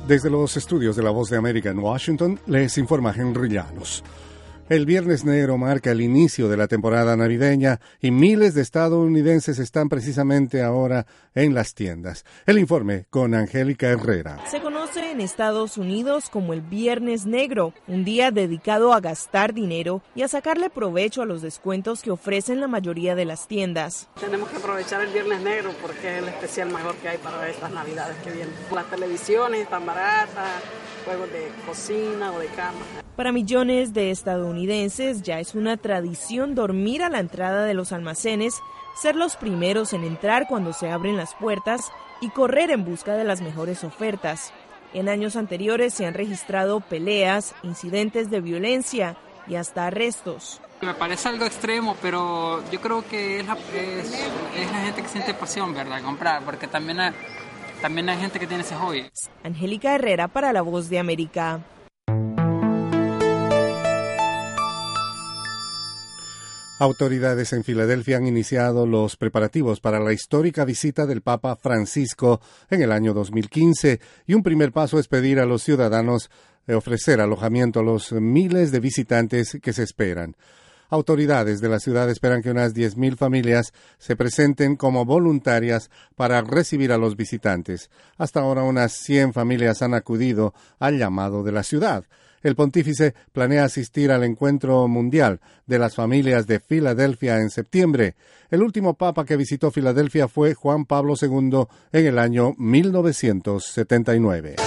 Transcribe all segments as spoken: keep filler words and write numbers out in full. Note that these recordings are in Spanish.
Desde los estudios de La Voz de América en Washington, les informa Henry Llanos. El Viernes Negro marca el inicio de la temporada navideña y miles de estadounidenses están precisamente ahora en las tiendas. El informe con Angélica Herrera. Se conoce en Estados Unidos como el Viernes Negro, un día dedicado a gastar dinero y a sacarle provecho a los descuentos que ofrecen la mayoría de las tiendas. Tenemos que aprovechar el Viernes Negro porque es el especial mejor que hay para estas Navidades que vienen. Las televisiones están baratas, juegos de cocina o de cama. Para millones de estadounidenses ya es una tradición dormir a la entrada de los almacenes, ser los primeros en entrar cuando se abren las puertas y correr en busca de las mejores ofertas. En años anteriores se han registrado peleas, incidentes de violencia y hasta arrestos. Me parece algo extremo, pero yo creo que es la, es, es la gente que siente pasión, ¿verdad? Comprar, porque también hay, también hay gente que tiene ese hobby. Angélica Herrera para La Voz de América. Autoridades en Filadelfia han iniciado los preparativos para la histórica visita del Papa Francisco en el año dos mil quince y un primer paso es pedir a los ciudadanos ofrecer alojamiento a los miles de visitantes que se esperan. Autoridades de la ciudad esperan que unas diez mil familias se presenten como voluntarias para recibir a los visitantes. Hasta ahora unas cien familias han acudido al llamado de la ciudad. El pontífice planea asistir al Encuentro Mundial de las Familias de Filadelfia en septiembre. El último papa que visitó Filadelfia fue Juan Pablo segundo en el año mil novecientos setenta y nueve.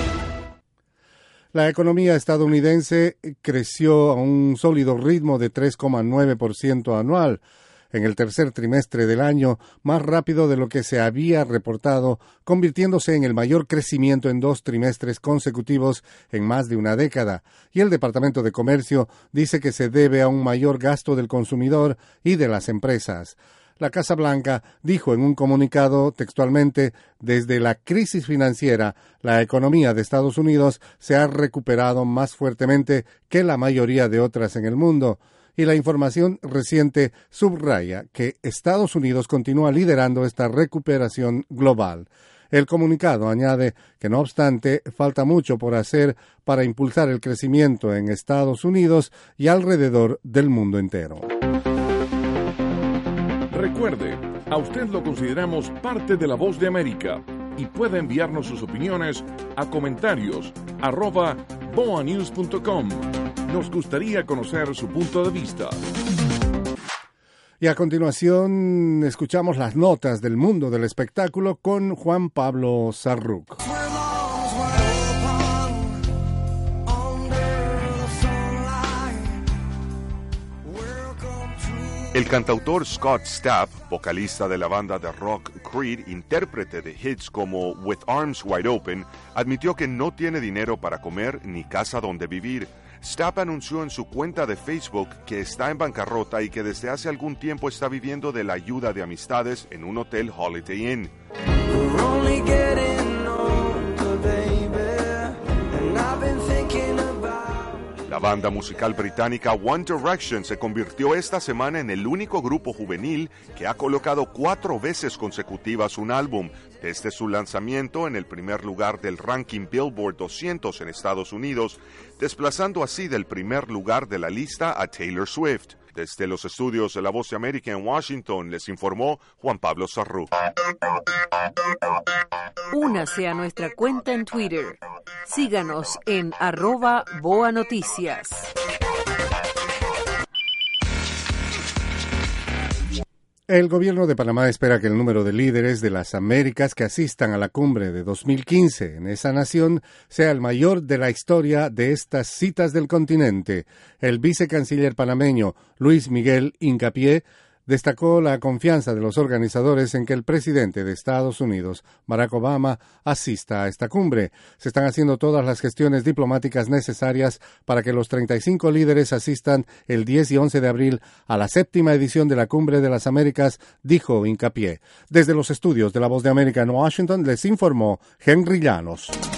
La economía estadounidense creció a un sólido ritmo de tres coma nueve por ciento anual en el tercer trimestre del año, más rápido de lo que se había reportado, convirtiéndose en el mayor crecimiento en dos trimestres consecutivos en más de una década. Y el Departamento de Comercio dice que se debe a un mayor gasto del consumidor y de las empresas. La Casa Blanca dijo en un comunicado textualmente: desde la crisis financiera, la economía de Estados Unidos se ha recuperado más fuertemente que la mayoría de otras en el mundo. Y la información reciente subraya que Estados Unidos continúa liderando esta recuperación global. El comunicado añade que, no obstante, falta mucho por hacer para impulsar el crecimiento en Estados Unidos y alrededor del mundo entero. Recuerde, a usted lo consideramos parte de La Voz de América y puede enviarnos sus opiniones a comentarios arroba boa news punto com. Nos gustaría conocer su punto de vista. Y a continuación escuchamos las notas del mundo del espectáculo con Juan Pablo Sarruc. El cantautor Scott Stapp, vocalista de la banda de rock Creed, intérprete de hits como With Arms Wide Open, admitió que no tiene dinero para comer ni casa donde vivir. Stapp anunció en su cuenta de Facebook que está en bancarrota y que desde hace algún tiempo está viviendo de la ayuda de amistades en un hotel Holiday Inn. La banda musical británica One Direction se convirtió esta semana en el único grupo juvenil que ha colocado cuatro veces consecutivas un álbum, desde su lanzamiento en el primer lugar del ranking Billboard doscientos en Estados Unidos, desplazando así del primer lugar de la lista a Taylor Swift. Desde los estudios de La Voz de América en Washington, les informó Juan Pablo Sarruc. Únase a nuestra cuenta en Twitter. Síganos en arroba Boa Noticias. El gobierno de Panamá espera que el número de líderes de las Américas que asistan a la cumbre de dos mil quince en esa nación sea el mayor de la historia de estas citas del continente. El vicecanciller panameño Luis Miguel Hincapié destacó la confianza de los organizadores en que el presidente de Estados Unidos, Barack Obama, asista a esta cumbre. Se están haciendo todas las gestiones diplomáticas necesarias para que los treinta y cinco líderes asistan el diez y once de abril a la séptima edición de la Cumbre de las Américas, dijo Hincapié. Desde los estudios de La Voz de América en Washington les informó Henry Llanos.